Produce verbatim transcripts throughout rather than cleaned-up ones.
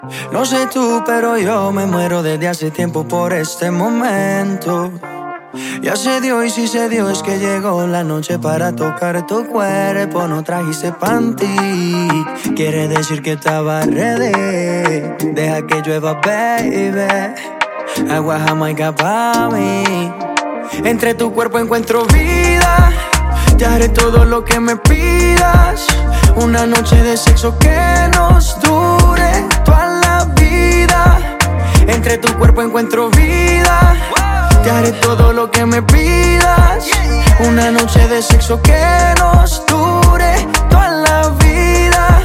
No sé tú, pero yo me muero desde hace tiempo por este momento. Ya se dio y si se dio es que llegó la noche para tocar tu cuerpo. No trajiste panty, quiere decir que estaba ready. Deja que llueva, baby. Agua jamaica pa' mí. Entre tu cuerpo encuentro vida. Te haré todo lo que me pidas. Una noche de sexo que nos dure toda la vida. Entre tu cuerpo encuentro vida. Te haré todo lo que me pidas. Una noche de sexo que nos dure toda la vida.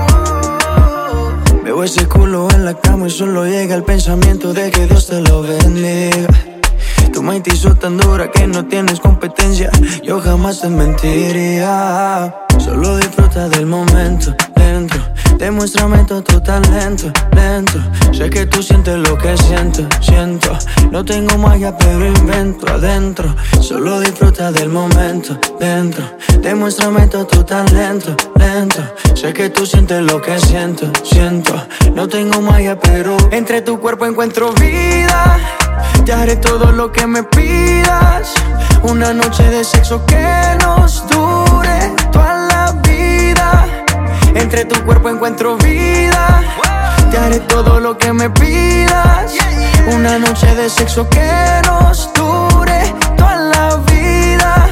Veo ese culo en la cama y solo llega el pensamiento de que Dios te lo bendiga. Tu mente hizo tan dura que no tienes competencia. Yo jamás te mentiría. Solo disfruta del momento dentro. Demuéstrame todo tu talento dentro. Sé que tú sientes lo que siento, siento. No tengo magia pero invento adentro. Solo disfruta del momento dentro. Demuéstrame todo tu talento dentro. Sé que tú sientes lo que siento, siento. No tengo magia pero entre tu cuerpo encuentro vida. Te haré todo lo que me pidas. Una noche de sexo que nos dure toda la vida. Entre tu cuerpo encuentro vida. Te haré todo lo que me pidas. Una noche de sexo que nos dure toda la vida.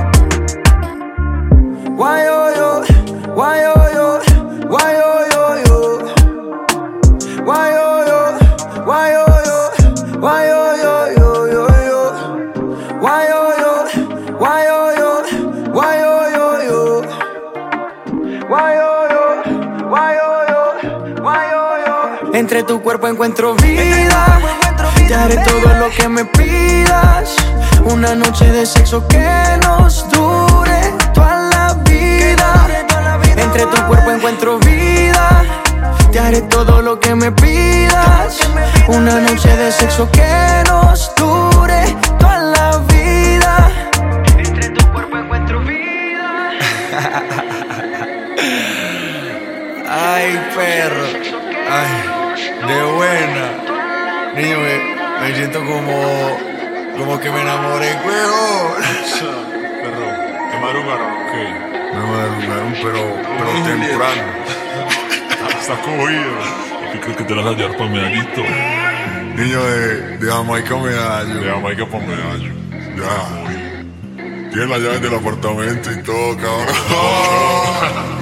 Why yo yo, why yo yo, why yo yo yo, why yo yo, why yo yo, why yo yo yo yo yo, why yo yo, why yo yo, why yo yo yo, why yo yo, why yo yo, why yo yo. Entre tu cuerpo encuentro vida. Te haré todo lo que me pidas. Una noche de sexo que nos dure toda la vida. Entre tu cuerpo encuentro vida. Te haré todo lo que me pidas. Una noche de sexo que nos dure toda la vida. Entre tu cuerpo encuentro vida. Ay, perro. Ay, de buena. Niño, me, me siento como, como que me enamoré, huevón. Perro, ¿te madrugaron o qué? Me madrugaron, pero, pero temprano. Está cogido. ¿Qué crees que te las vas a llevar para Medallito? Niño de, de Jamaica Medallo. De Jamaica para Medallo. Ya. Tienen las llaves del apartamento y todo, cabrón.